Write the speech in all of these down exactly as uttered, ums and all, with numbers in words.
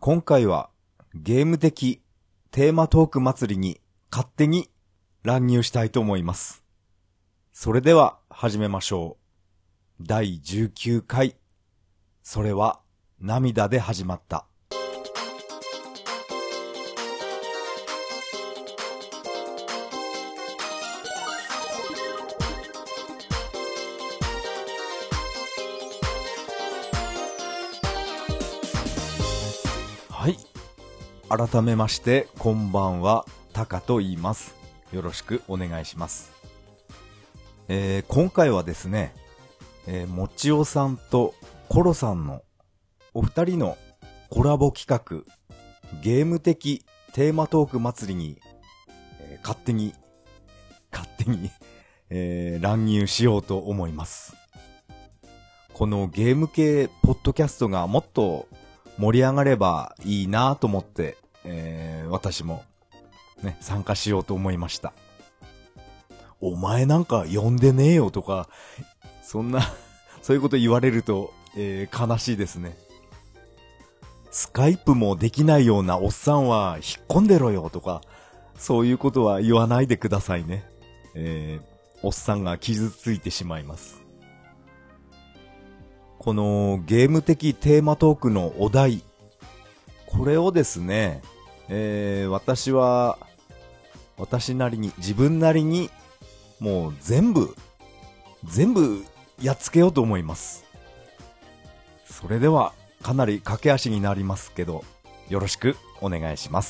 今回はゲーム的テーマトーク祭りに勝手に乱入したいと思います。それでは始めましょう。だいじゅうきゅうかい、それは涙で始まった。はい。改めまして、こんばんは、タカと言います。よろしくお願いします。えー、今回はですね、えー、もちおさんとコロさんのお二人のコラボ企画、ゲーム的テーマトーク祭りに、えー、勝手に、勝手に、えー、乱入しようと思います。このゲーム系ポッドキャストがもっと盛り上がればいいなと思って、えー、私もね、参加しようと思いました。お前なんか呼んでねえよとか、そんな、そういうこと言われると、えー、悲しいですね。スカイプもできないようなおっさんは引っ込んでろよとか、そういうことは言わないでくださいね。えー、おっさんが傷ついてしまいます。このゲーム的テーマトークのお題、これをですね、えー、私は、私なりに、自分なりに、もう全部、全部やっつけようと思います。それでは、かなり駆け足になりますけど、よろしくお願いします。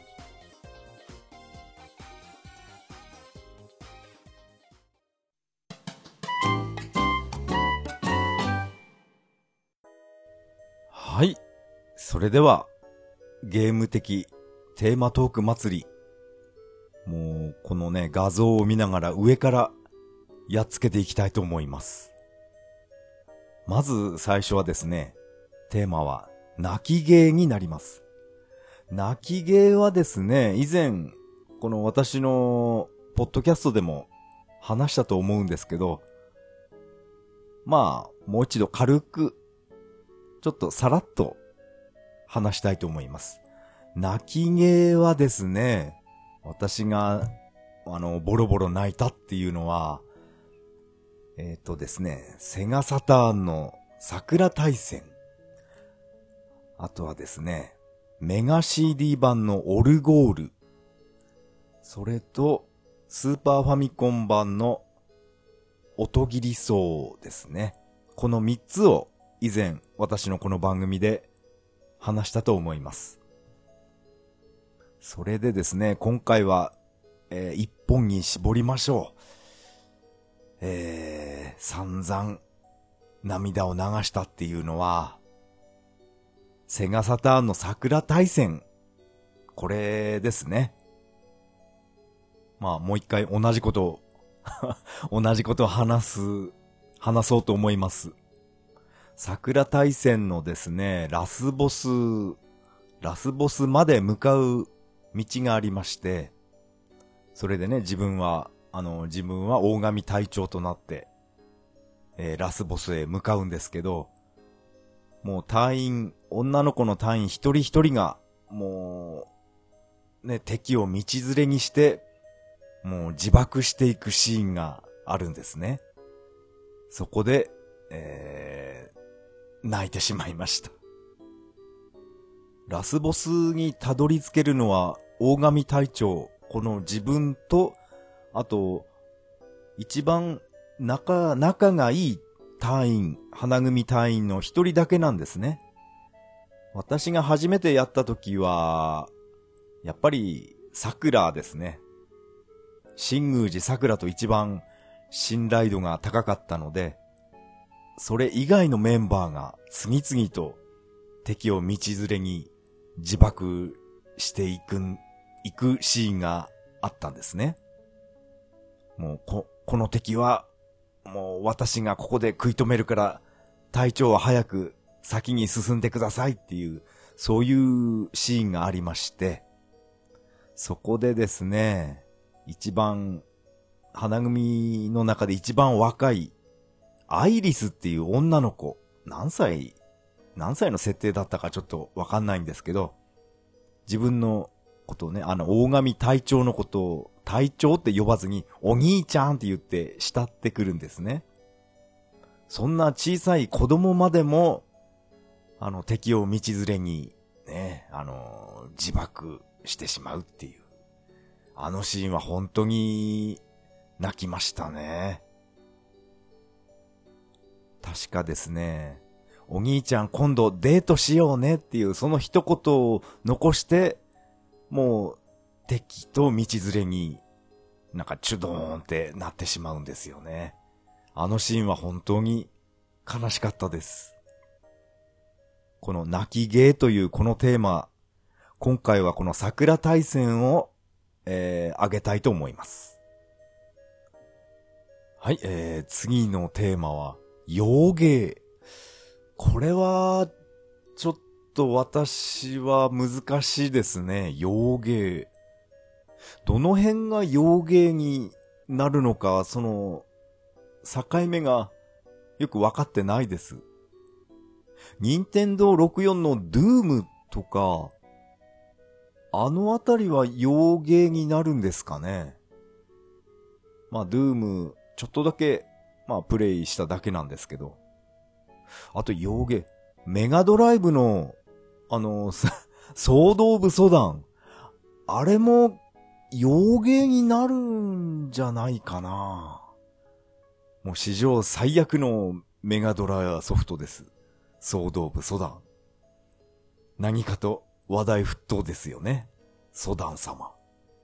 はい。それでは、ゲーム的テーマトーク祭り。もう、このね、画像を見ながら上からやっつけていきたいと思います。まず最初はですね、テーマは泣きゲーになります。泣きゲーはですね、以前、この私のポッドキャストでも話したと思うんですけど、まあ、もう一度軽く、ちょっとさらっと話したいと思います。泣きゲーはですね、私が、あの、ボロボロ泣いたっていうのは、えっとですね、セガサターンの桜大戦。あとはですね、メガ シーディー 版のオルゴール。それと、スーパーファミコン版の音切り層ですね。このみっつを以前私のこの番組で話したと思います。それでですね、今回は、えー、一本に絞りましょう。えー、散々涙を流したっていうのは、セガサターンの桜大戦。これですね。まあもう一回同じことを、同じことを話す、話そうと思います。桜大戦のですね、ラスボス、ラスボスまで向かう道がありまして、それでね、自分は、あの、自分は大神隊長となって、えー、ラスボスへ向かうんですけど、もう隊員、女の子の隊員一人一人が、もう、ね、敵を道連れにして、もう自爆していくシーンがあるんですね。そこで、えー、泣いてしまいました。ラスボスにたどり着けるのは、大神隊長、この自分と、あと、一番仲、仲がいい隊員、花組隊員の一人だけなんですね。私が初めてやった時は、やっぱり、桜ですね。新宮寺桜と一番信頼度が高かったので、それ以外のメンバーが次々と敵を道連れに自爆していく、行くシーンがあったんですね。もうこ、この敵は、もう私がここで食い止めるから、隊長は早く先に進んでくださいっていう、そういうシーンがありまして、そこでですね、一番、花組の中で一番若い、アイリスっていう女の子、何歳何歳の設定だったかちょっとわかんないんですけど、自分のことをね、あの、大神隊長のことを隊長って呼ばずに、お兄ちゃんって言って慕ってくるんですね。そんな小さい子供までも、あの、敵を道連れに、ね、あの、自爆してしまうっていう。あのシーンは本当に泣きましたね。確かですね、お兄ちゃん今度デートしようねっていうその一言を残して、もう敵と道連れになんかチュドーンってなってしまうんですよね。あのシーンは本当に悲しかったです。この泣きゲーというこのテーマ、今回はこの桜大戦を、えー、挙げたいと思います。はい、えー、次のテーマは洋芸。これはちょっと私は難しいですね。洋芸。どの辺が洋芸になるのか、その境目がよくわかってないです。任天堂ろくじゅうよんのドゥームとか、あのあたりは洋芸になるんですかね。まあドゥームちょっとだけまあプレイしただけなんですけど。あと洋芸、メガドライブのあのソードオブソダン、あれも洋芸になるんじゃないかな。もう史上最悪のメガドラソフトです。ソードオブソダン。何かと話題沸騰ですよね。ソダン様。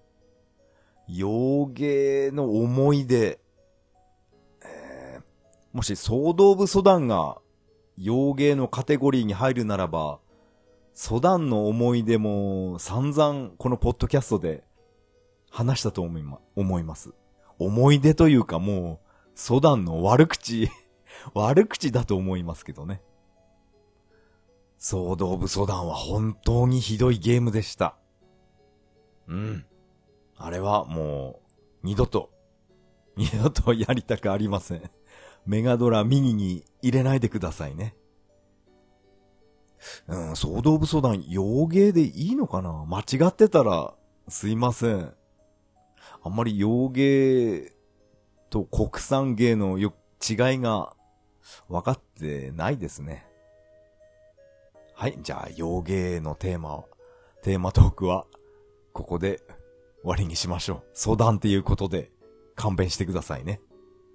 洋芸の思い出。えー、もしソードオブソダンが洋芸のカテゴリーに入るならば、ソダンの思い出も散々このポッドキャストで話したと思いま、思います。思い出というかもう、ソダンの悪口、悪口だと思いますけどね。ソードオブソダンは本当にひどいゲームでした。うん。あれはもう、二度と、二度とやりたくありません。メガドラミニに入れないでくださいね。うん、ソードオブソダン洋芸でいいのかな？間違ってたら、すいません。あんまり洋芸と国産芸のよ違いが分かってないですね。はい、じゃあ洋芸のテーマを、テーマトークはここで終わりにしましょう。相談っていうことで勘弁してくださいね。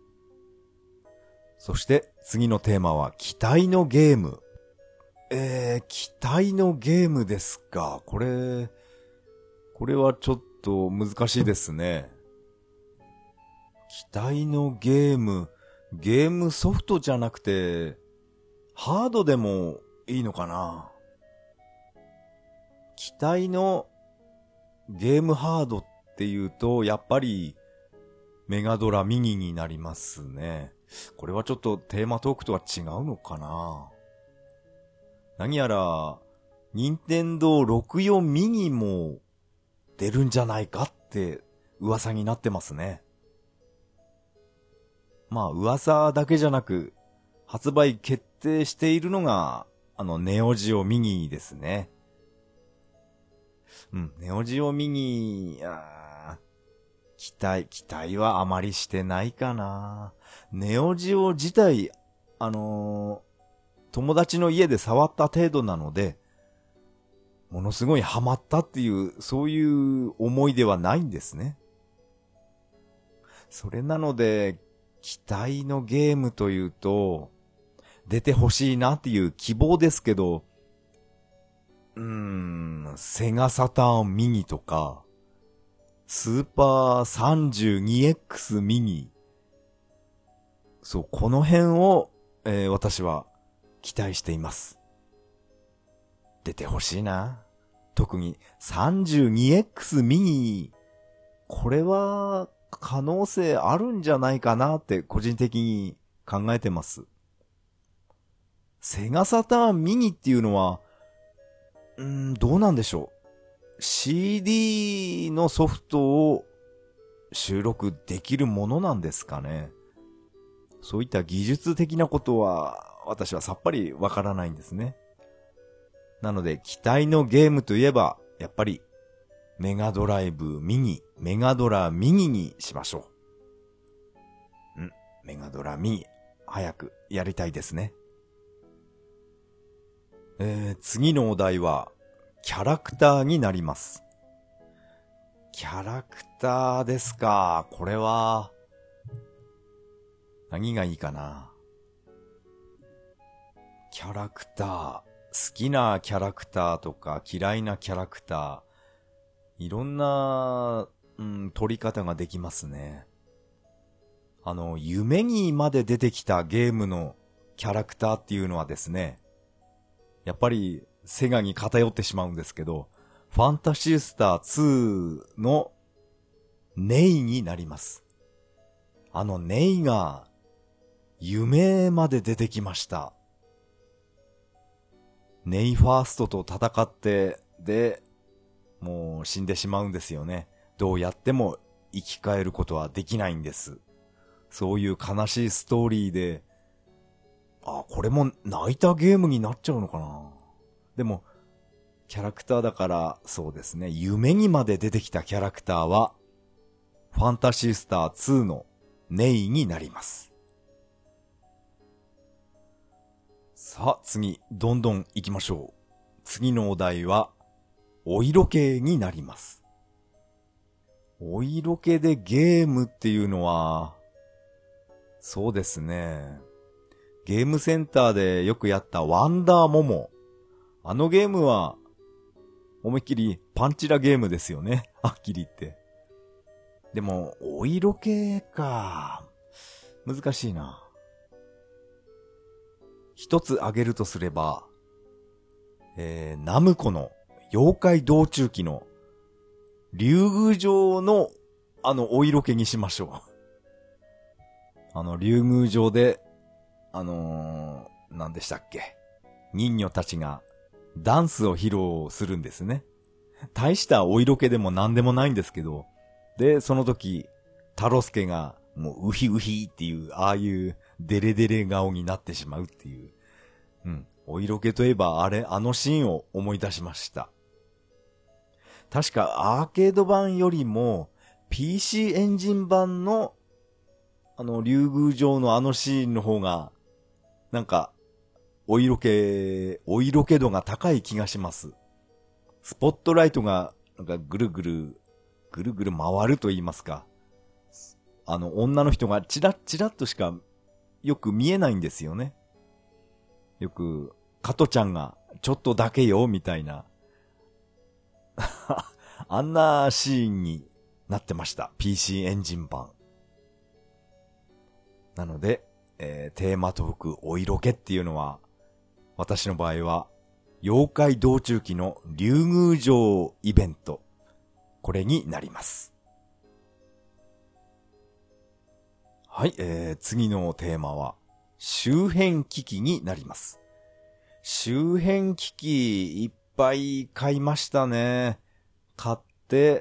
そして次のテーマは期待のゲーム。えー、期待のゲームですか。これ、これはちょっと難しいですね。期待のゲーム、ゲームソフトじゃなくて、ハードでもいいのかな。期待のゲームハードっていうと、やっぱりメガドラミニになりますね。これはちょっとテーマトークとは違うのかな。何やら、任天堂ろくじゅうよんミニも出るんじゃないかって噂になってますね。まあ噂だけじゃなく、発売決定しているのが、あのネオジオミニですね。うん、ネオジオミニ、あ期待、期待はあまりしてないかな。ネオジオ自体、あのー、友達の家で触った程度なので、ものすごいハマったっていう、そういう思いではないんですね。それなので、期待のゲームというと、出てほしいなっていう希望ですけど、うーん、セガサターンミニとか、スーパー さんじゅうにエックス ミニ。そう、この辺を、えー、私は期待しています。出てほしいな。特に さんじゅうにエックス ミニ。これは可能性あるんじゃないかなって個人的に考えてます。セガサターンミニっていうのは、うーん、どうなんでしょう。シーディー のソフトを収録できるものなんですかね。そういった技術的なことは私はさっぱりわからないんですね。 なので期待のゲームといえば、やっぱりメガドライブミニ、メガドラミニにしましょう。ん、メガドラミニ、早くやりたいですね。えー、次のお題は、キャラクターになります。キャラクターですか。これは、何がいいかな。キャラクター、好きなキャラクターとか嫌いなキャラクター、いろんな、うん、取り方ができますね。あの、夢にまで出てきたゲームのキャラクターっていうのはですね、やっぱりセガに偏ってしまうんですけど、ファンタシースターツーのネイになります。あのネイが夢まで出てきました。ネイファーストと戦って、で、もう死んでしまうんですよね。どうやっても生き返ることはできないんです。そういう悲しいストーリーで、あ、これも泣いたゲームになっちゃうのかな。でも、キャラクターだから、そうですね、夢にまで出てきたキャラクターは、ファンタシースターツーのネイになります。さあ、次、どんどん行きましょう。次のお題は、お色気になります。お色気でゲームっていうのは、そうですね。ゲームセンターでよくやったワンダーモモ。あのゲームは、思いっきりパンチラゲームですよね。はっきり言って。でも、お色気か。難しいな。一つ挙げるとすれば、えー、ナムコの妖怪道中記の竜宮城のあのお色気にしましょう。あの竜宮城で、あのー、何でしたっけ。人魚たちがダンスを披露するんですね。大したお色気でも何でもないんですけど、で、その時、タロスケがもうウヒウヒっていう、ああいうデレデレ顔になってしまうっていう。うん。お色気といえばあれ、あのシーンを思い出しました。確かアーケード版よりも ピーシー エンジン版のあの竜宮城のあのシーンの方がなんかお色気、お色気度が高い気がします。スポットライトがなんかぐるぐるぐるぐる回ると言いますか。あの女の人がチラッチラッとしかよく見えないんですよね。よく加トちゃんがちょっとだけよみたいなあんなシーンになってました。ピーシー エンジン版。なので、えー、テーマトークお色気っていうのは、私の場合は、妖怪道中記の竜宮城イベント。これになります。はい、えー、次のテーマは、周辺機器になります。周辺機器いっぱい買いましたね。買って、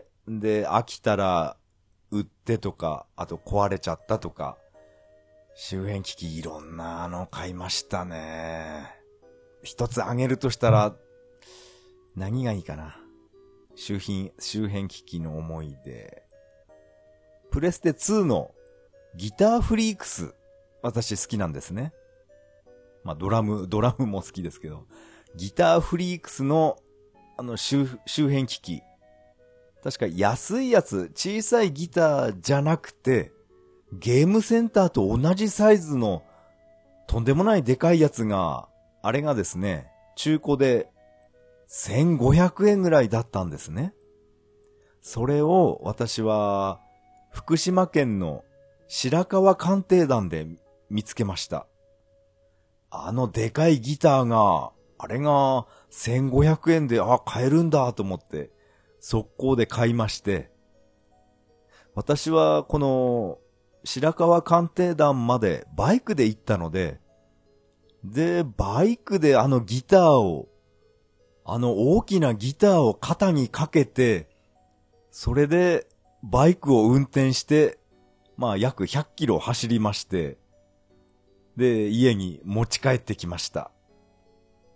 で、飽きたら売ってとか、あと壊れちゃったとか、周辺機器いろんなの買いましたね。一つあげるとしたら、何がいいかな。周辺、周辺機器の思い出。プレステツーのギターフリークス、私好きなんですね。まあドラム、ドラムも好きですけど、ギターフリークスのあの周、周辺機器。確か安いやつ、小さいギターじゃなくて、ゲームセンターと同じサイズのとんでもないでかいやつが、あれがですね、中古でせんごひゃくえんぐらいだったんですね。それを私は福島県の白川鑑定団で見つけました。あのでかいギターが、あれがせんごひゃくえんで、あ、買えるんだと思って、速攻で買いまして、私はこの白川鑑定団までバイクで行ったので、で、バイクであのギターを、あの大きなギターを肩にかけて、それでバイクを運転して、まあ約ひゃっキロ走りまして、で、家に持ち帰ってきました。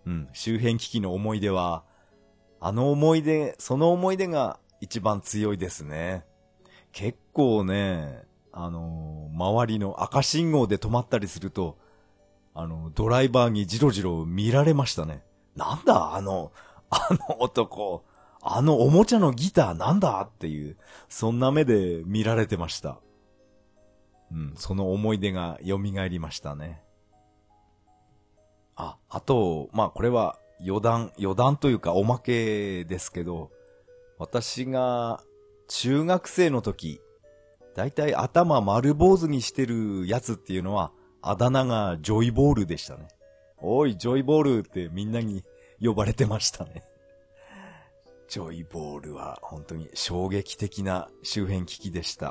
うん、周辺機器の思い出は、あの思い出、その思い出が一番強いですね。結構ね、あのー、周りの赤信号で止まったりすると、あの、ドライバーにじろじろ見られましたね。なんだあの、あの男、あのおもちゃのギターなんだっていう、そんな目で見られてました。うん、その思い出が蘇りましたね。あ、あと、まあこれは余談、余談というかおまけですけど、私が中学生の時、だいたい頭丸坊主にしてるやつっていうのは、あだ名がジョイボールでしたね。おい、ジョイボールってみんなに呼ばれてましたね。ジョイボールは本当に衝撃的な周辺機器でした。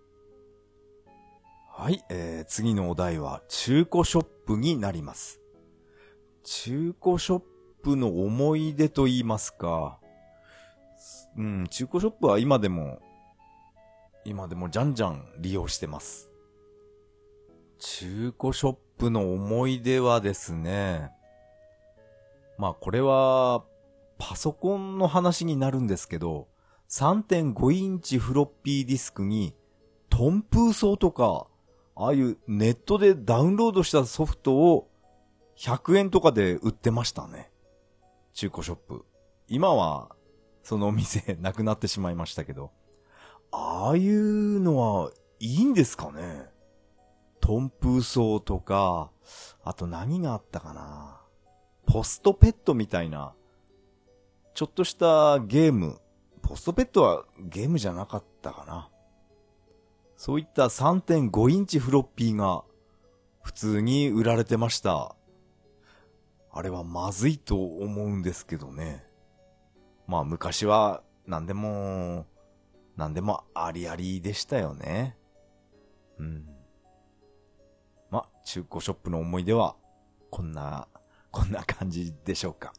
はい、えー、次のお題は中古ショップになります。中古ショップの思い出と言いますか、うん、中古ショップは今でも、今でもじゃんじゃん利用してます。中古ショップの思い出はですね、まあこれはパソコンの話になるんですけど、さんてんご インチフロッピーディスクにトンプーソーとか、ああいうネットでダウンロードしたソフトをひゃくえんとかで売ってましたね。中古ショップ。今はそのお店なくなってしまいましたけど、ああいうのはいいんですかね。トンプーソーとか、あと何があったかな。ポストペットみたいな、ちょっとしたゲーム。ポストペットはゲームじゃなかったかな。そういった さんてんご インチフロッピーが普通に売られてました。あれはまずいと思うんですけどね。まあ昔は何でも、何でもありありでしたよね。うん。まあ中古ショップの思い出はこんな、こんな感じでしょうか。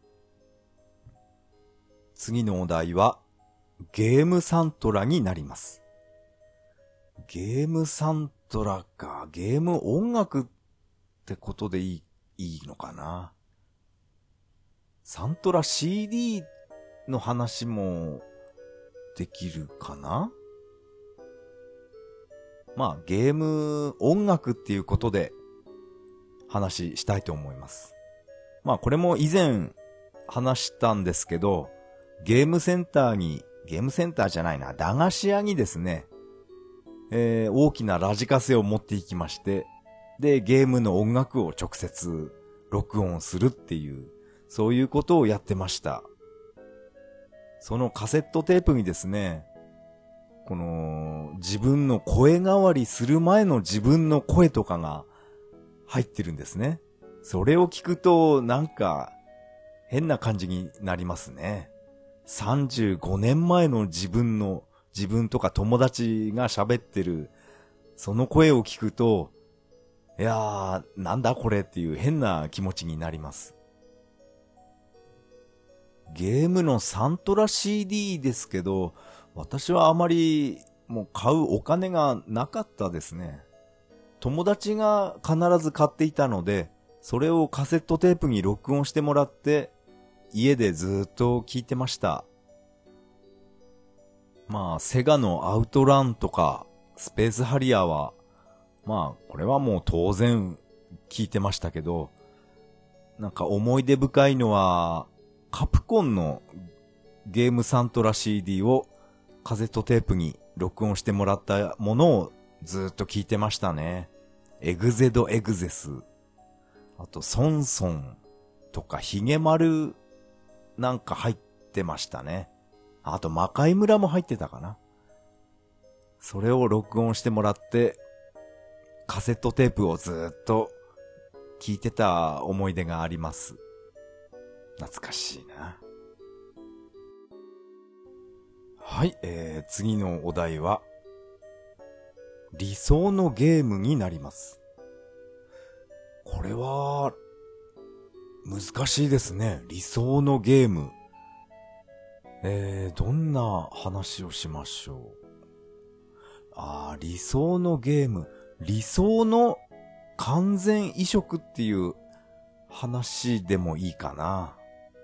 次のお題はゲームサントラになります。ゲームサントラか。ゲーム音楽ってことでいい、いいのかな。サントラ シーディー の話もできるかな。まあゲーム音楽っていうことで話したいと思います。まあこれも以前話したんですけど、ゲームセンターに、ゲームセンターじゃないな、駄菓子屋にですね、えー、大きなラジカセを持っていきまして、で、ゲームの音楽を直接録音するっていう、そういうことをやってました。そのカセットテープにですね、この自分の声変わりする前の自分の声とかが入ってるんですね。それを聞くとなんか変な感じになりますね。さんじゅうごねんまえの自分の、自分とか友達が喋ってる、その声を聞くと、いやー、なんだこれっていう変な気持ちになります。ゲームのサントラ シーディー ですけど、私はあまりもう買うお金がなかったですね。友達が必ず買っていたので、それをカセットテープに録音してもらって、家でずっと聞いてました。まあ、セガのアウトランとか、スペースハリアーは、まあ、これはもう当然聞いてましたけど、なんか思い出深いのは、カプコンのゲームサントラ シーディー をカセットテープに録音してもらったものをずっと聞いてましたね。エグゼドエグゼス、あとソンソンとかヒゲマルなんか入ってましたね。あと魔界村も入ってたかな。それを録音してもらってカセットテープをずっと聞いてた思い出があります。懐かしいな。はい、えー、次のお題は理想のゲームになります。これは難しいですね。理想のゲーム。えー、どんな話をしましょう。あー、理想のゲーム。理想の完全移植っていう話でもいいかな。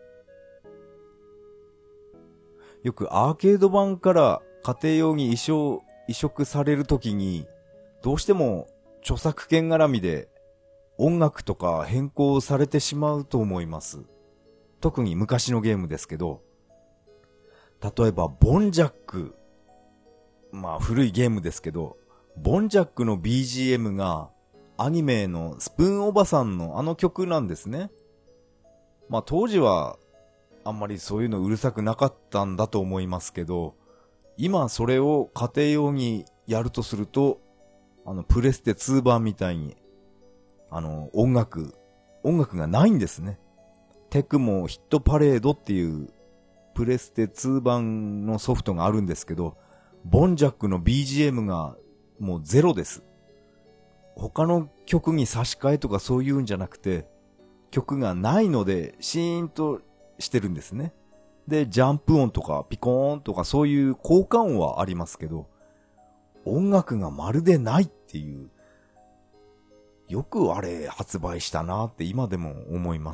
よくアーケード版から家庭用に移植、移植されるときに、どうしても著作権絡みで音楽とか変更されてしまうと思います。特に昔のゲームですけど、例えばボンジャック、まあ古いゲームですけど、ボンジャックの ビージーエム がアニメのスプーンおばさんのあの曲なんですね。まあ当時はあんまりそういうのうるさくなかったんだと思いますけど、今それを家庭用にやるとすると、あのプレステツー版みたいに、あの音楽、音楽がないんですね。テクモヒットパレードっていうプレステツー版のソフトがあるんですけど、ボンジャックの ビージーエム がもうゼロです。他の曲に差し替えとかそういうんじゃなくて、曲がないのでシーンとしてるんですね。で、ジャンプ音とかピコーンとかそういう効果音はありますけど、音楽がまるでないっていう、よくあれ発売したなって今でも思います。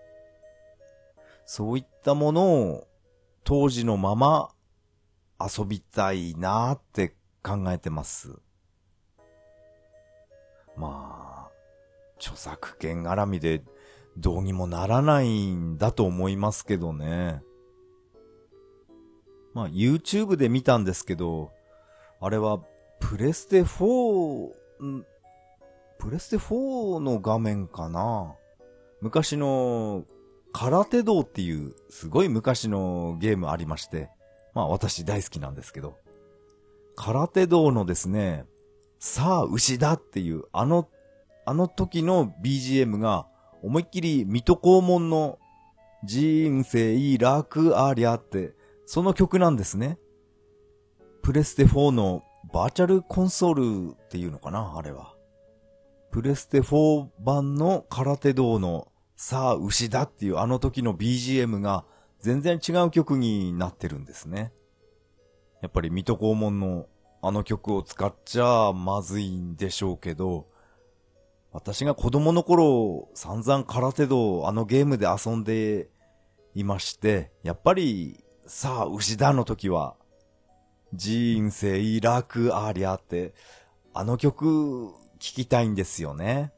そういったものを当時のまま遊びたいなって考えてます。まあ、著作権絡みでどうにもならないんだと思いますけどね。まあ YouTube で見たんですけど、あれはプレステフォー、んプレステフォーの画面かな。昔の空手道っていうすごい昔のゲームありまして、まあ私大好きなんですけど、空手道のですね、さあ牛だっていうあの、あの時の ビージーエム が思いっきり水戸黄門の人生楽ありゃって、その曲なんですね。プレステフォーのバーチャルコンソールっていうのかな、あれは。プレステフォー版の空手道のさあ牛だっていうあの時の ビージーエム が全然違う曲になってるんですね。やっぱり水戸黄門のあの曲を使っちゃまずいんでしょうけど、私が子供の頃散々空手道あのゲームで遊んでいまして、やっぱりさあ牛だの時は人生楽ありゃってあの曲聴きたいんですよね。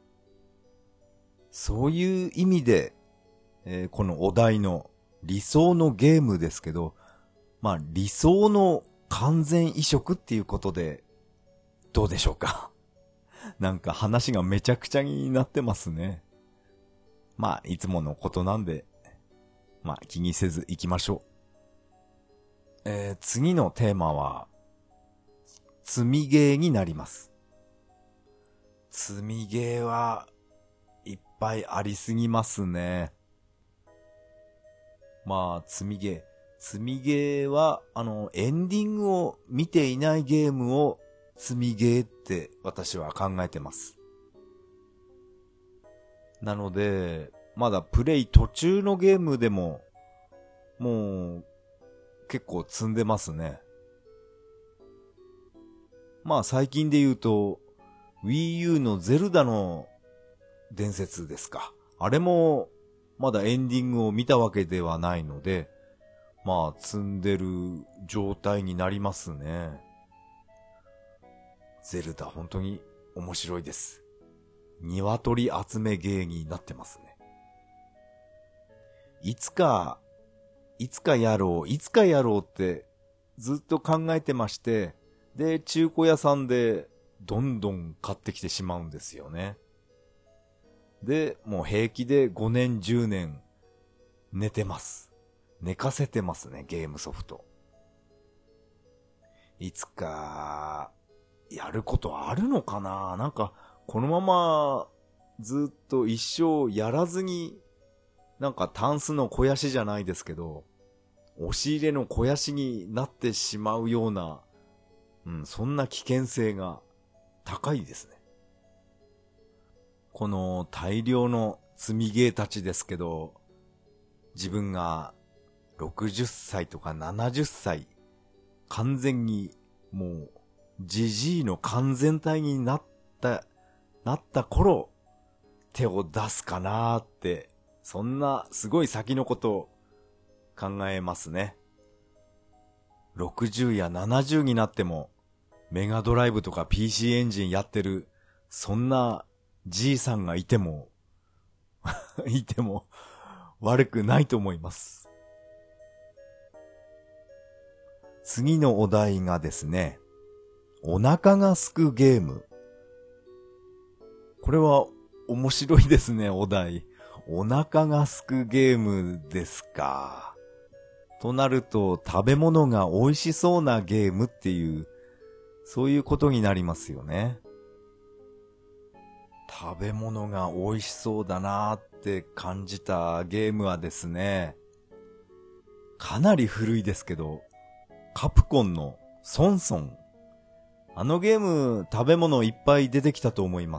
そういう意味で、えーこのお題の理想のゲームですけど、まあ理想の完全移植っていうことでどうでしょうか。なんか話がめちゃくちゃになってますね。まあいつものことなんで、まあ気にせず行きましょう。えー、次のテーマは積みゲーになります。積みゲーはいっぱいありすぎますね。まあ積みゲー。積みゲーは、あの、エンディングを見ていないゲームを積みゲーって私は考えてます。なので、まだプレイ途中のゲームでも、もう、結構積んでますね。まあ最近で言うと、Wii U のゼルダの伝説ですか。あれも、まだエンディングを見たわけではないので、まあ積んでる状態になりますね。ゼルダ本当に面白いです。鶏集めゲーになってますね。いつか、いつかやろう、いつかやろうってずっと考えてまして、で、中古屋さんでどんどん買ってきてしまうんですよね。で、もう平気でごねんじゅうねん寝てます。寝かせてますね、ゲームソフト。いつか、やることあるのかな？なんか、このまま、ずっと一生やらずに、なんかタンスの肥やしじゃないですけど、押し入れの肥やしになってしまうような、うん、そんな危険性が高いですね。この大量の積みゲーたちですけど、自分がろくじゅっさいとかななじゅっさい、完全にもうジジイの完全体になった、なった頃、 手を出すかなーって、そんなすごい先のことを考えますね。ろくじゅうやななじゅうになってもメガドライブとか ピーシー エンジンやってる、そんなじいさんがいても、いても悪くないと思います。次のお題がですね、お腹がすくゲーム。これは面白いですね、お題。お腹がすくゲームですか。となると、食べ物が美味しそうなゲームっていう、そういうことになりますよね。食べ物が美味しそうだなーって感じたゲームはですね、かなり古いですけど、カプコンのソンソン。あのゲーム、食べ物いっぱい出てきたと思います。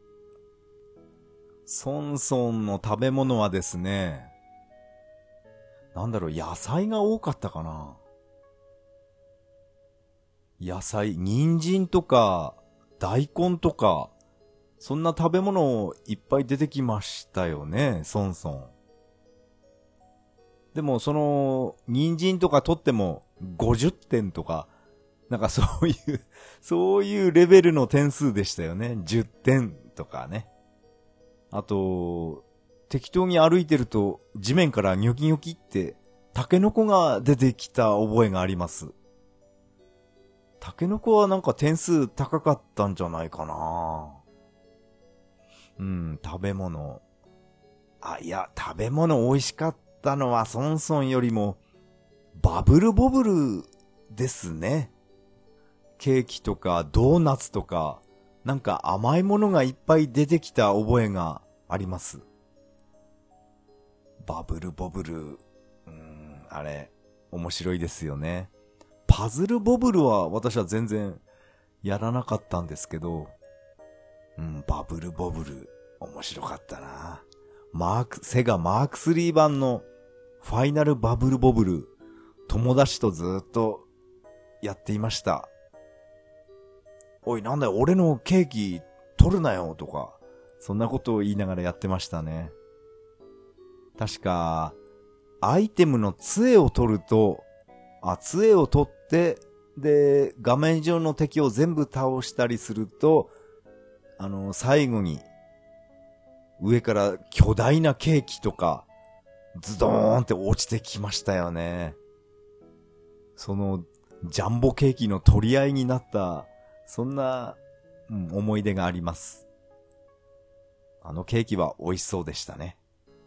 ソンソンの食べ物はですね、なんだろう、野菜が多かったかな。野菜、人参とか、大根とか、そんな食べ物いっぱい出てきましたよね、ソンソン。でも、その、人参とか取ってもごじゅってんとか、なんかそういう、そういうレベルの点数でしたよね。じゅってんとかね。あと、適当に歩いてると地面からニョキニョキってタケノコが出てきた覚えがあります。タケノコはなんか点数高かったんじゃないかな。うん、食べ物。あ、いや、食べ物美味しかったのはソンソンよりもバブルボブルですね。ケーキとかドーナツとか、なんか甘いものがいっぱい出てきた覚えがあります。バブルボブル、うーん、あれ、面白いですよね。パズルボブルは私は全然やらなかったんですけど、うん、バブルボブル、面白かったな。マーク、セガマークスリー版のファイナルバブルボブル、友達とずっとやっていました。おい、なんだよ、俺のケーキ取るなよとか、そんなことを言いながらやってましたね。確か、アイテムの杖を取ると、あ、杖を取って、で、画面上の敵を全部倒したりすると、あの、最後に、上から巨大なケーキとか、ズドーンって落ちてきましたよね。その、ジャンボケーキの取り合いになった、そんな、うん、思い出があります。あのケーキは美味しそうでしたね。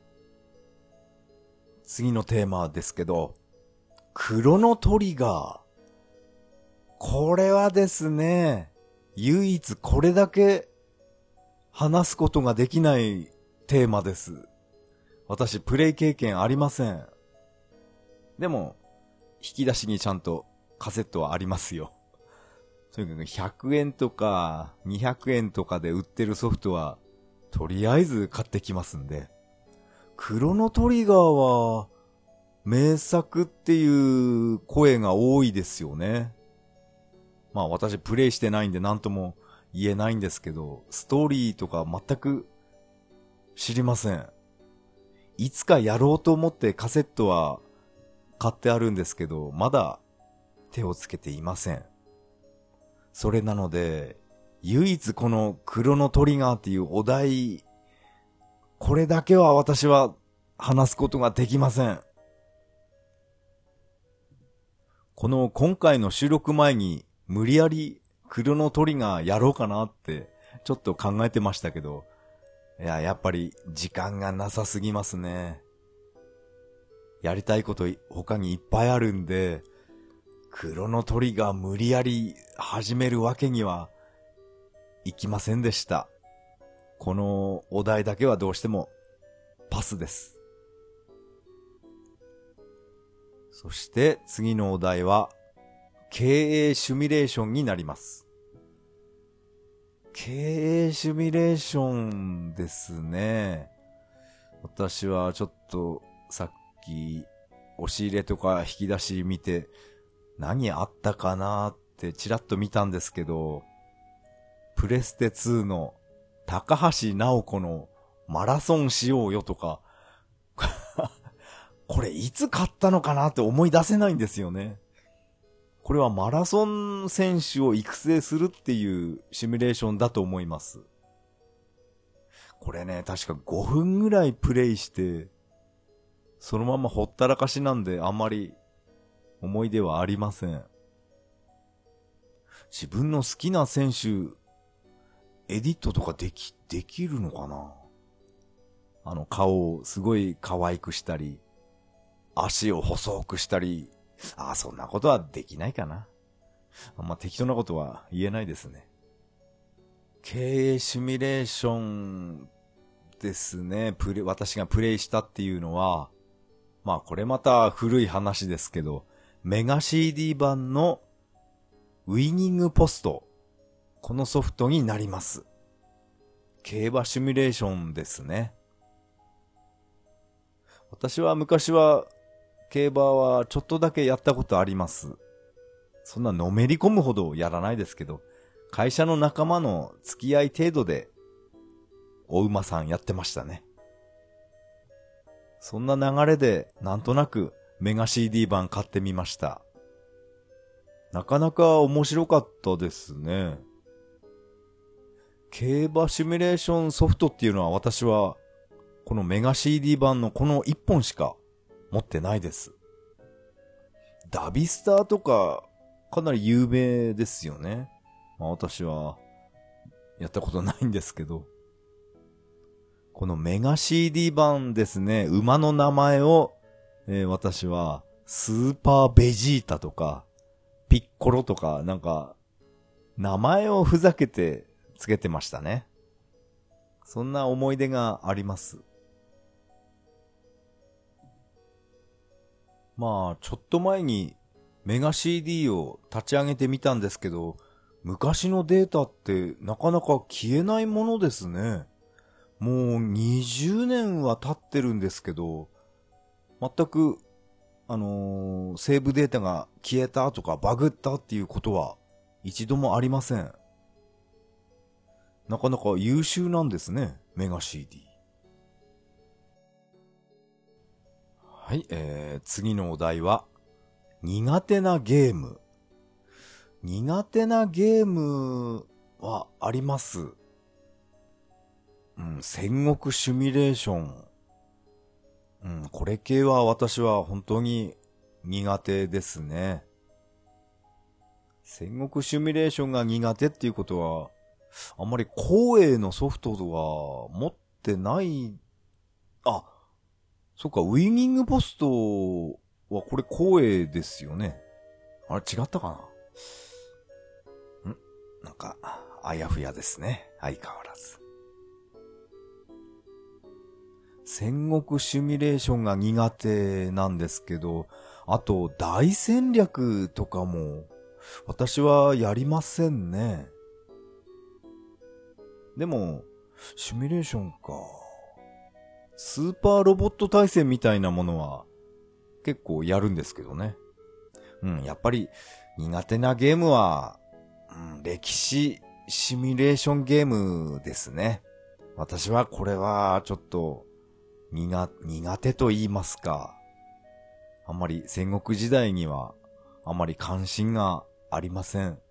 次のテーマですけど、クロノトリガー。これはですね、唯一これだけ話すことができないテーマです。私、プレイ経験ありません。でも、引き出しにちゃんとカセットはありますよ。とにかくひゃくえんとかにひゃくえんとかで売ってるソフトは、とりあえず買ってきますんで。クロノトリガーは、名作っていう声が多いですよね。まあ私プレイしてないんで何とも言えないんですけど、ストーリーとか全く知りません。いつかやろうと思ってカセットは買ってあるんですけど、まだ手をつけていません。それなので、唯一このクロノトリガーっていうお題、これだけは私は話すことができません。この今回の収録前に無理やりクロノトリガーやろうかなってちょっと考えてましたけど、いや、やっぱり時間がなさすぎますね。やりたいこと他にいっぱいあるんで、クロノトリガー無理やり始めるわけにはいきませんでした。このお題だけはどうしてもパスです。そして次のお題は経営シミュレーションになります。経営シミュレーションですね。私はちょっとさっき押し入れとか引き出し見て何あったかなってちらっと見たんですけど、プレステツーの高橋直子のマラソンしようよとか、これいつ買ったのかなって思い出せないんですよね。これはマラソン選手を育成するっていうシミュレーションだと思います。これね、確かごふんぐらいプレイして、そのままほったらかしなんであんまり思い出はありません。自分の好きな選手、エディットとかでき、できるのかな？あの顔をすごい可愛くしたり、足を細くしたり、ああ、そんなことはできないかな。あんま適当なことは言えないですね。経営シミュレーションですね。プレ、私がプレイしたっていうのは、まあこれまた古い話ですけど、メガ シーディー 版のウィニングポスト、このソフトになります。競馬シミュレーションですね。私は昔は競馬はちょっとだけやったことあります。そんなのめり込むほどやらないですけど、会社の仲間の付き合い程度でお馬さんやってましたね。そんな流れでなんとなくメガ シーディー 版買ってみました。なかなか面白かったですね。競馬シミュレーションソフトっていうのは私はこのメガ シーディー 版のこのいっぽんしか持ってないです。ダビスターとかかなり有名ですよね。まあ、私はやったことないんですけど。このメガ シーディー 版ですね、馬の名前を、えー、私はスーパーベジータとかピッコロとかなんか名前をふざけてつけてましたね。そんな思い出があります。まあちょっと前にメガ シーディー を立ち上げてみたんですけど、昔のデータってなかなか消えないものですね。もうにじゅうねんは経ってるんですけど、全く、あのー、セーブデータが消えたとかバグったっていうことは一度もありません。なかなか優秀なんですね、メガ シーディー。はい、えー、次のお題は、苦手なゲーム。苦手なゲームはあります。うん、戦国シミュレーション。うん、これ系は私は本当に苦手ですね。戦国シミュレーションが苦手っていうことは、あんまり光栄のソフトは持ってない。あ、そっか、ウィニングポストはこれ光栄ですよね。あれ違ったかな？んなんか、あやふやですね。相変わらず。戦国シミュレーションが苦手なんですけど、あと大戦略とかも私はやりませんね。でもシミュレーションか。スーパーロボット対戦みたいなものは結構やるんですけどね。うん、やっぱり苦手なゲームは、うん、歴史シミュレーションゲームですね。私はこれはちょっと苦、苦手と言いますか。あんまり戦国時代にはあんまり関心がありません。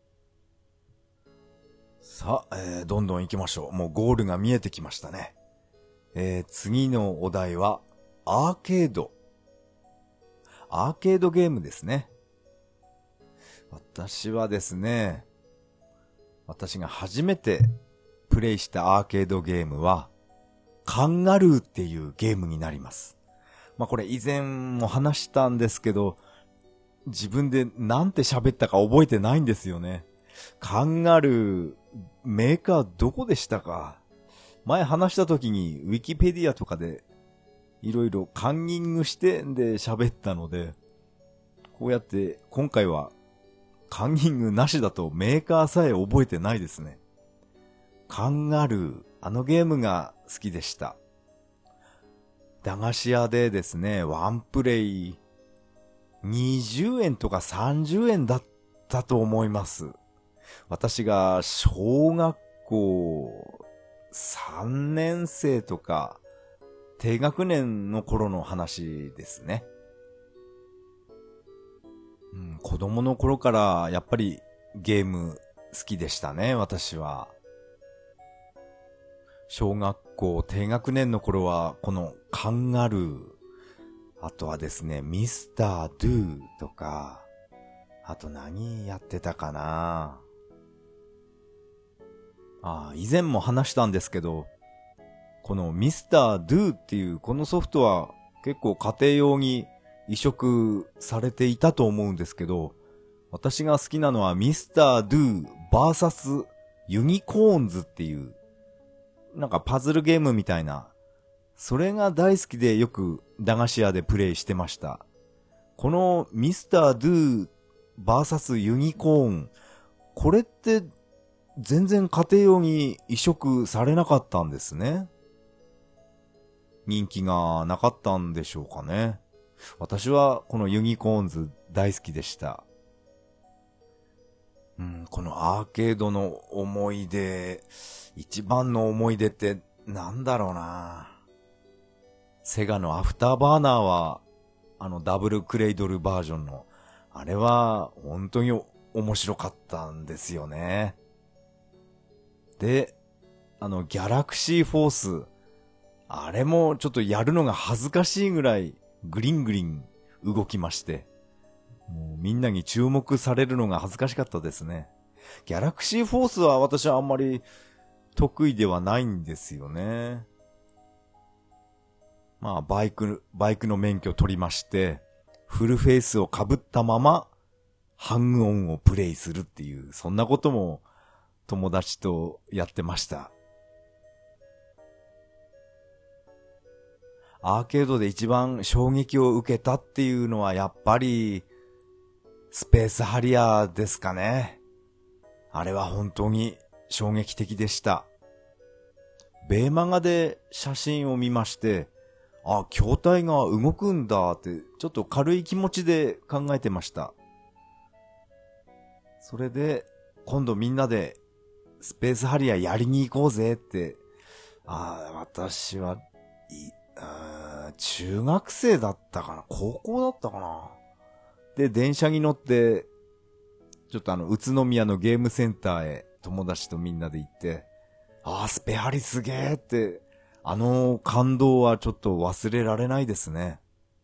さあ、えー、どんどん行きましょう。もうゴールが見えてきましたね。えー、次のお題はアーケード。アーケードゲームですね。私はですね、私が初めてプレイしたアーケードゲームはカンガルーっていうゲームになります。まあこれ以前も話したんですけど、自分でなんて喋ったか覚えてないんですよね。カンガルー、メーカーどこでしたか？前話した時にウィキペディアとかでいろいろカンニングしてで喋ったので、こうやって今回はカンニングなしだとメーカーさえ覚えてないですね。カンガルー、あのゲームが好きでした。駄菓子屋でですね、ワンプレイにじゅうえんとかさんじゅうえんだったと思います。私が小学校さんねん生とか低学年の頃の話ですね。うん、子供の頃からやっぱりゲーム好きでしたね、私は。小学校低学年の頃はこのカンガルー、あとはですね、ミスター・ドゥとか、あと何やってたかな。ああ、以前も話したんですけど、このミスター・ドゥっていうこのソフトは結構家庭用に移植されていたと思うんですけど、私が好きなのはミスター・ドゥ ブイエス ユニコーンズっていうなんかパズルゲームみたいな、それが大好きでよく駄菓子屋でプレイしてました。このミスター・ドゥ ブイエス ユニコーン、これって全然家庭用に移植されなかったんですね。人気がなかったんでしょうかね。私はこのユニコーンズ大好きでした。うん、このアーケードの思い出、一番の思い出ってなんだろうな。セガのアフターバーナーは、あのダブルクレイドルバージョンの、あれは本当に面白かったんですよね。で、あのギャラクシーフォース、あれもちょっとやるのが恥ずかしいぐらいグリングリン動きまして、もうみんなに注目されるのが恥ずかしかったですね。ギャラクシーフォースは私はあんまり得意ではないんですよね。まあバイク、バイクの免許を取りまして、フルフェイスを被ったままハングオンをプレイするっていう、そんなことも友達とやってました。アーケードで一番衝撃を受けたっていうのはやっぱりスペースハリアーですかね。あれは本当に衝撃的でした。ベーマガで写真を見まして、あ、筐体が動くんだってちょっと軽い気持ちで考えてました。それで今度みんなでスペースハリアーやりに行こうぜって、あ、私はいあ中学生だったかな、高校だったかな。で、電車に乗って、ちょっとあの、宇都宮のゲームセンターへ友達とみんなで行って、あー、スペハリすげーって、あの感動はちょっと忘れられないですね。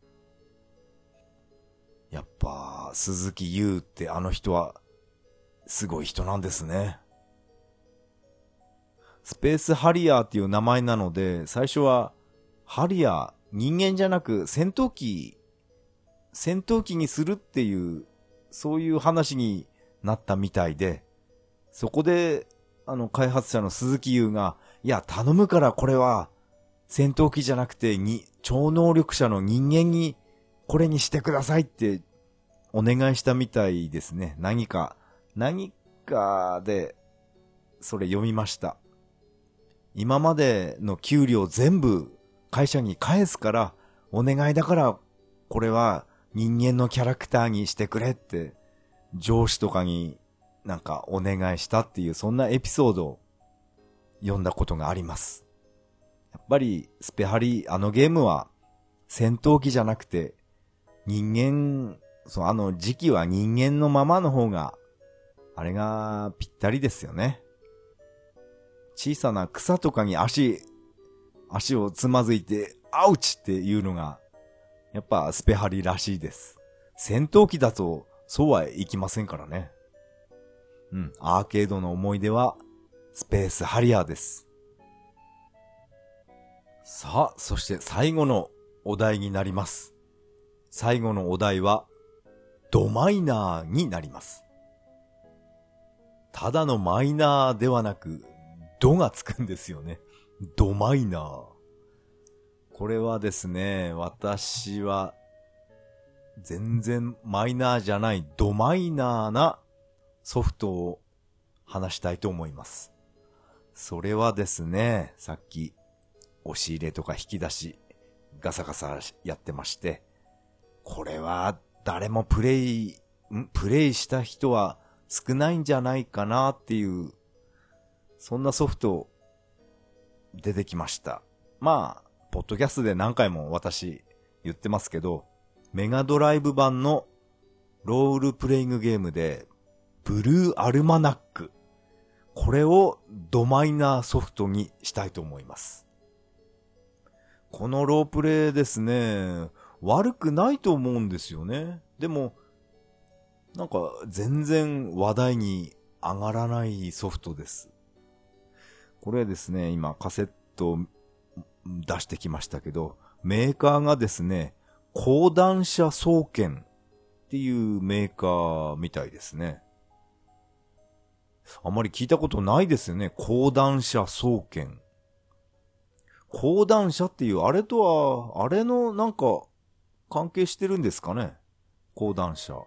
やっぱ、鈴木優ってあの人は、すごい人なんですね。スペースハリアーっていう名前なので、最初は、ハリアー、人間じゃなく戦闘機、戦闘機にするっていう、そういう話になったみたいで、そこで、あの、開発者の鈴木優が、いや、頼むからこれは、戦闘機じゃなくて、に、超能力者の人間に、これにしてくださいって、お願いしたみたいですね。何か、何かで、それ読みました。今までの給料全部、会社に返すから、お願いだから、これは人間のキャラクターにしてくれって、上司とかになんかお願いしたっていう、そんなエピソードを読んだことがあります。やっぱり、スペハリ、あのゲームは、戦闘機じゃなくて、人間、そう、あの時期は人間のままの方が、あれがぴったりですよね。小さな草とかに足、足をつまずいて、アウチっていうのが、やっぱスペハリらしいです。戦闘機だと、そうはいきませんからね。うん、アーケードの思い出は、スペースハリアーです。さあ、そして最後のお題になります。最後のお題は、ドマイナーになります。ただのマイナーではなく、ドがつくんですよね。ドマイナー。これはですね、私は全然マイナーじゃないドマイナーなソフトを話したいと思います。それはですね、さっき押し入れとか引き出しガサガサやってまして、これは誰もプレイ、んプレイした人は少ないんじゃないかなっていう、そんなソフトを出てきました。まあ、ポッドキャストで何回も私言ってますけど、メガドライブ版のロールプレイングゲームで、ブルーアルマナック。これをドマイナーソフトにしたいと思います。このロープレイですね、悪くないと思うんですよね。でも、なんか全然話題に上がらないソフトです。これですね、今カセット出してきましたけど、メーカーがですね、講談社総研っていうメーカーみたいですね。あまり聞いたことないですよね。講談社総研。講談社っていうあれとは、あれのなんか関係してるんですかね。講談社。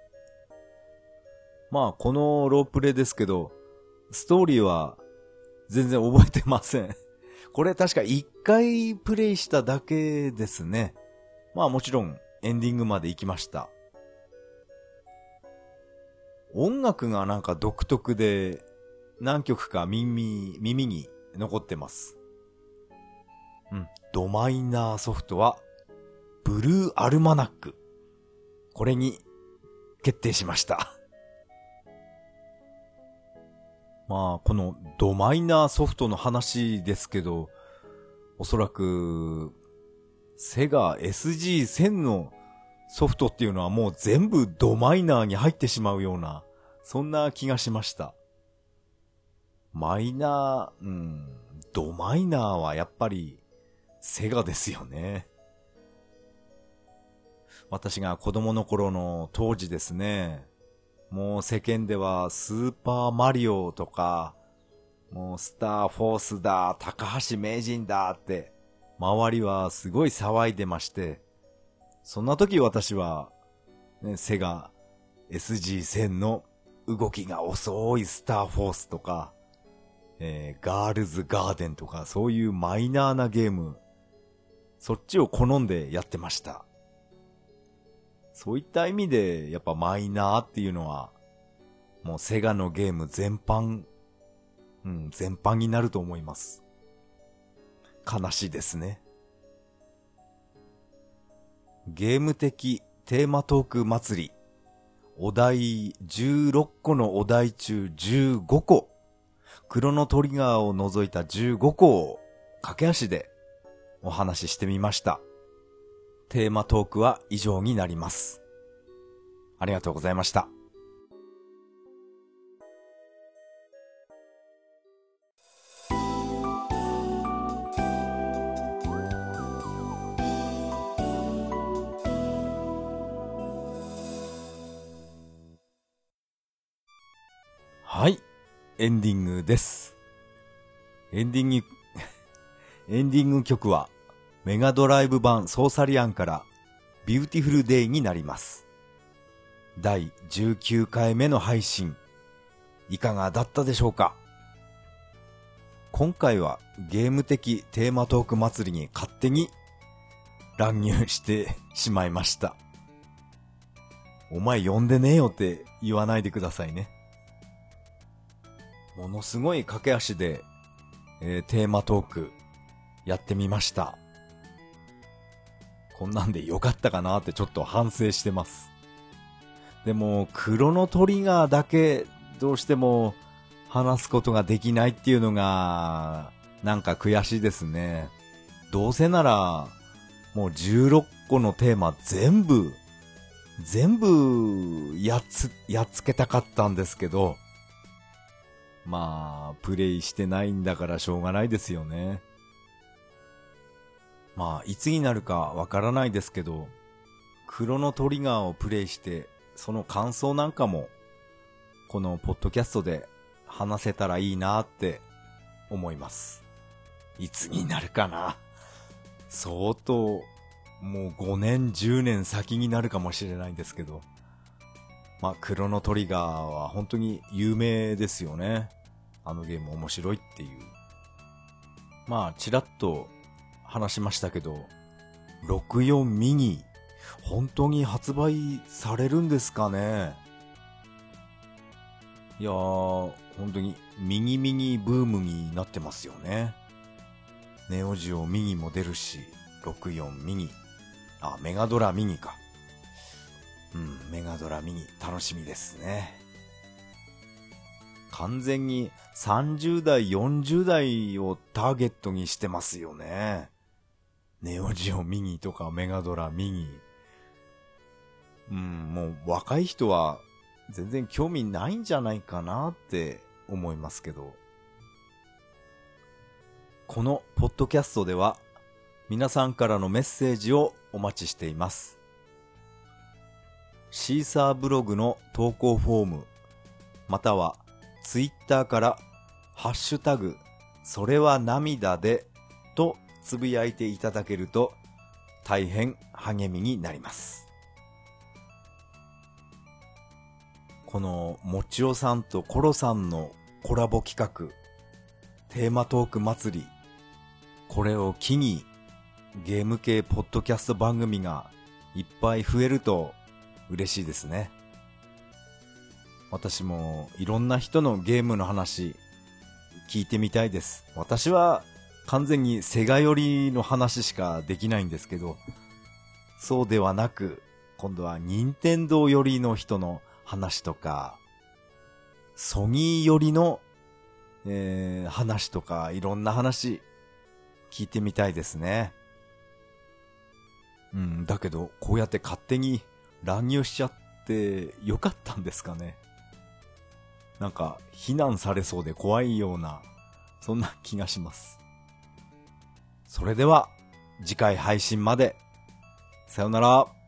まあこのロープレイですけど、ストーリーは全然覚えてません。これ確か一回プレイしただけですね。まあもちろんエンディングまで行きました。音楽がなんか独特で何曲か耳、耳に残ってます。うん。ドマイナーソフトはブルーアルマナック。これに決定しました。まあこのドマイナーソフトの話ですけど、おそらくセガ エスジーせん のソフトっていうのはもう全部ドマイナーに入ってしまうような、そんな気がしました。マイナー、うん、ドマイナーはやっぱりセガですよね。私が子供の頃の当時ですね、もう世間ではスーパーマリオとか、もうスターフォースだ、高橋名人だって、周りはすごい騒いでまして、そんな時私は、ね、セガ エスジーせん の動きが遅いスターフォースとか、えー、ガールズガーデンとかそういうマイナーなゲーム、そっちを好んでやってました。そういった意味でやっぱマイナーっていうのはもうセガのゲーム全般、うん、全般になると思います。悲しいですね。ゲーム的テーマトーク祭り。お題じゅうろっこのお題中じゅうごこ。クロノトリガーを除いたじゅうごこを駆け足でお話ししてみました。テーマトークは以上になります。ありがとうございました。はい、エンディングです。エンディング、エンディング曲はメガドライブ版ソーサリアンからビューティフルデイになります。だいじゅうきゅうかいめの配信、いかがだったでしょうか。今回はゲーム的テーマトーク祭りに勝手に乱入してしまいました。お前呼んでねえよって言わないでくださいね。ものすごい駆け足で、えー、テーマトークやってみました。こんなんでよかったかなってちょっと反省してます。でもクロノトリガーだけどうしても話すことができないっていうのがなんか悔しいですね。どうせならもうじゅうろっこのテーマ全部全部やっつやっつけたかったんですけど、まあプレイしてないんだからしょうがないですよね。まあいつになるかわからないですけど、クロノトリガーをプレイしてその感想なんかもこのポッドキャストで話せたらいいなって思います。いつになるかな。相当もうごねんじゅうねん先になるかもしれないんですけど、まあクロノトリガーは本当に有名ですよね。あのゲーム面白いっていう。まあちらっと話しましたけど、ろくじゅうよんミニ本当に発売されるんですかね。いやー本当にミニミニブームになってますよね。 ネオジオミニも出るし、ろくじゅうよんミニ。あ、メガドラミニか。うん、メガドラミニ楽しみですね。完全にさんじゅう代、よんじゅう代をターゲットにしてますよね。ネオジオミニとかメガドラミニ。うん、もう若い人は全然興味ないんじゃないかなって思いますけど。このポッドキャストでは皆さんからのメッセージをお待ちしています。シーサーブログの投稿フォーム、またはツイッターからハッシュタグそれは涙でとつぶやいていただけると大変励みになります。このもちおさんとコロさんのコラボ企画テーマトーク祭り、これを機にゲーム系ポッドキャスト番組がいっぱい増えると嬉しいですね。私もいろんな人のゲームの話聞いてみたいです。私は完全にセガ寄りの話しかできないんですけど、そうではなく今度は任天堂寄りの人の話とか、ソニー寄りの、えー、話とか、いろんな話聞いてみたいですね。うん、だけどこうやって勝手に乱入しちゃってよかったんですかね。なんか非難されそうで怖いような、そんな気がします。それでは次回配信まで。さよなら。